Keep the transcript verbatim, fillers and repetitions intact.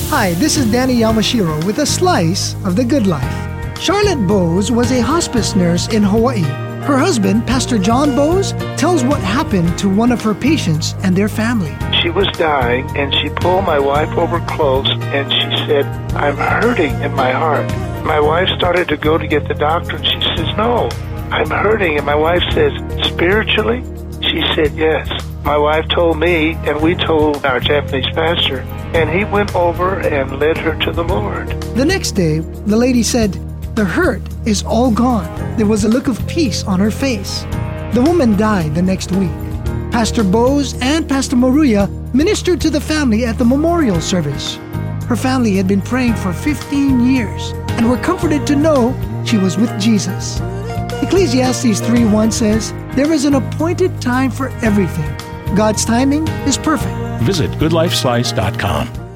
Hi, this is Danny Yamashiro with a slice of the good life. Charlotte Bowes was a hospice nurse in Hawaii. Her husband, Pastor John Bowes, tells what happened to one of her patients and their family. She was dying, and she pulled my wife over close, and she said, "I'm hurting in my heart." My wife started to go to get the doctor, and she says, "No, I'm hurting." And my wife says, "Spiritually?" She said, "Yes." My wife told me, and we told our Japanese pastor, and he went over and led her to the Lord. The next day, the lady said, "The hurt is all gone." There was a look of peace on her face. The woman died the next week. Pastor Bowes and Pastor Maruya ministered to the family at the memorial service. Her family had been praying for fifteen years and were comforted to know she was with Jesus. Ecclesiastes three one says, "There is an appointed time for everything. God's timing is perfect." Visit good life slice dot com.